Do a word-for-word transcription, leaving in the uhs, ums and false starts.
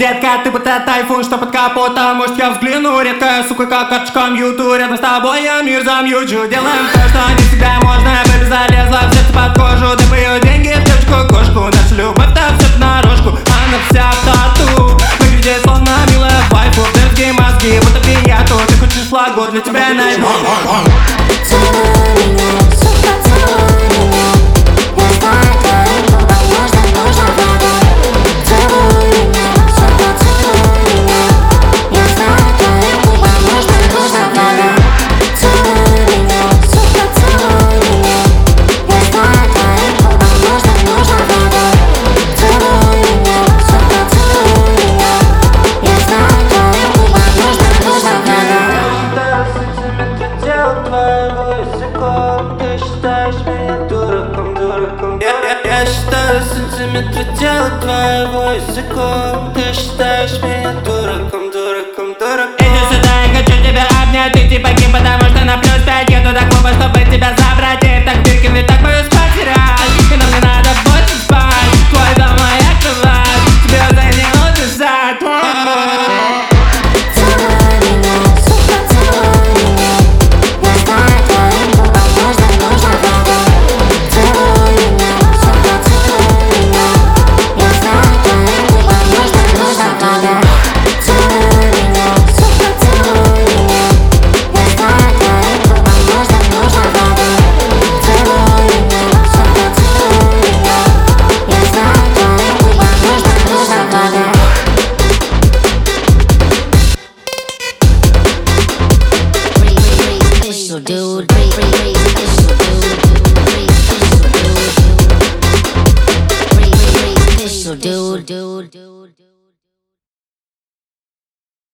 Детка, ты будто тайфун, что под капотом. Может я взгляну, редкая сука, как карточка мьюту. Рядом с тобой я мир замьючу. Делаем то, что не всегда можно. Бэби залезла в сердце под кожу. Ты ее деньги в точку-кошку. Наша любовь так все понарошку. Она вся в тату. Выглядит словно милая вайфу. Детские мозги, будто пиньяту. Ты хочешь флагу, для тебя найду. Ты считаешь меня дураком, дураком. Я, я, я считаю сантиметры тела твоего языком. Ты считаешь меня дураком, дураком, дураком. Иди сюда, я хочу тебя обнять. Ты типа кем, потому что на плюс пять еду до клуба, чтобы тебя забрать. И так Биркин, так мою спать терять. И нам не надо больше спать. Твой дом, моя кровать. Тебе за не удержать. Dude, free, free, free, official dude, free, official dude, free, free, free, official dude, dude, dude.